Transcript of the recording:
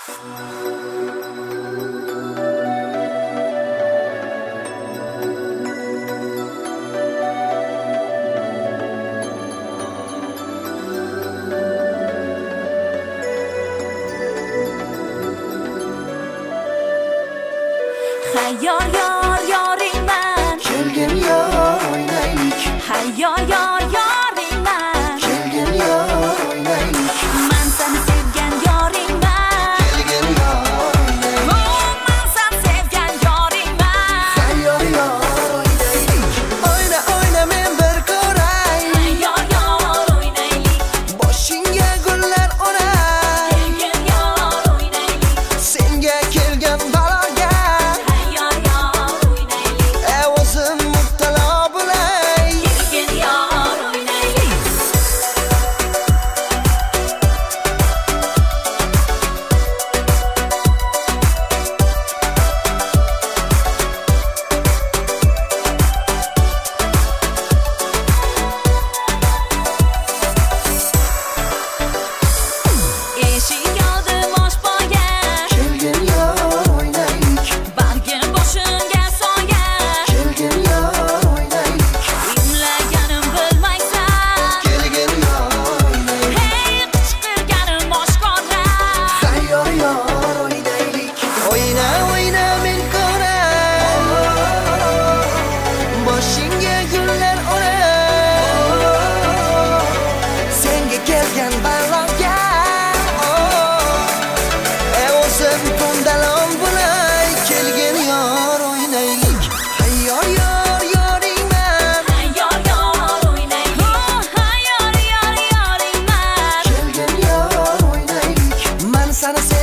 Hayyor yor yoringman, kelgin yor o'ynaylik. hayyor yor yoringman, Kelgin yor o'ynaylik. men seni sevgan yoringman, Kelgin yor o'ynaylik. men seni sevgan yoringman, Hayyor yor o'ynaylik. O'yna o'yna men bir ko'ray. hayyor yor o'ynaylik, Boshingga gullar o'ray. kelgin yor o'ynaylik, Senga kelgan baloga hayyor yor o'ynaylik, o'zim mubtalo bo'lay. kelgin yor o'ynaylik. Eshik oldi bosh boya, Kelgin yor o'ynaylik. bargim boshimga soya, Kelgin yor o'ynaylik. imlaganim bilmaysan, Kelgin yor o'ynaylik. hey qichqirganim oshkora, Hayyor yor o'ynaylik. O'yna o'yna men ko'ray. Boshingga gullar o'ray. Senga kelgan baloga o'zim ko'ndalon bo'lay. Kelgin yor o'ynaylik. Hayyor yor yoringman. hayyor yor o'ynaylik, hayyor yor yoringman, Kelgin yor o'ynaylik. Men seni